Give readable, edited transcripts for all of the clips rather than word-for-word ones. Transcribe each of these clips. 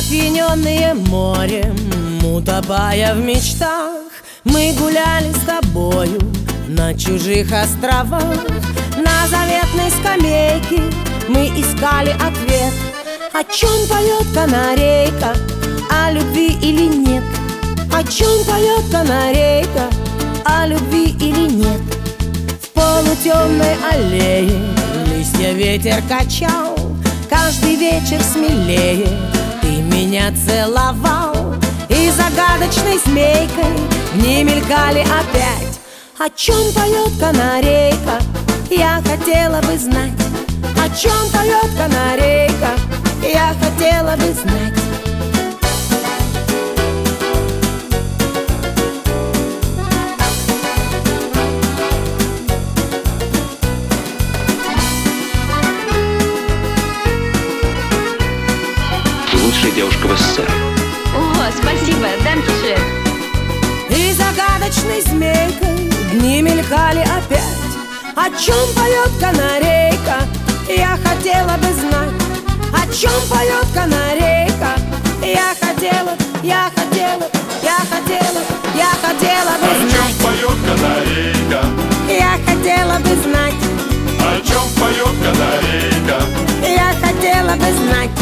Опьяненные морем, утопая в мечтах, мы гуляли с тобою на чужих островах. На заветной скамейке мы искали ответ. О чем поет канарейка, о любви или нет? О чем поет канарейка, о любви или нет? В полутемной аллее листья ветер качал. Каждый вечер смелее ты меня целовал. И загадочной змейкой не мелькали опять. О чем поет канарейка, я хотела бы знать. О чем поет канарейка, я хотела бы знать. Лучшая девушка в СССР. О, спасибо, данкишен. И загадочной змейкой дни мелькали опять. О чем поет канарейка, я хотела бы знать. О чем поет канарейка, я хотела бы знать. О чем поет канарейка? Я хотела бы знать. О чем поет канарейка? Я хотела бы знать.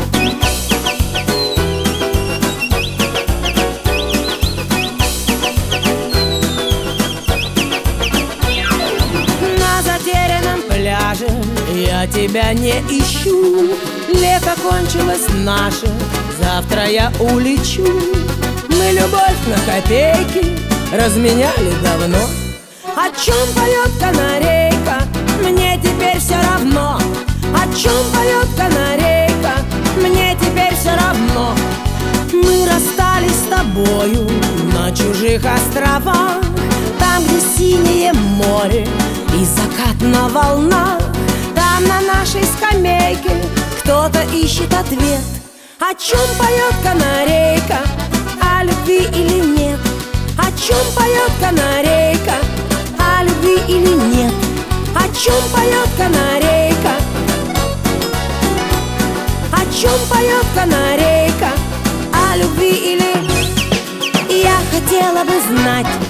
На затерянном пляже я тебя не ищу. Лето кончилось наше, завтра я улечу. Мы любовь на копейки разменяли давно. О чем поет канарейка, мне теперь все равно. О чем поет канарейка, мне теперь все равно. Мы расстались с тобою на чужих островах, там, где синее море и закат на волнах. Там на нашей скамейке кто-то ищет ответ. О чем поет канарейка, о любви или нет? О чем поет канарейка, о любви или нет? О чем поет канарейка? О чем поет канарейка, о любви или... Я хотела бы знать.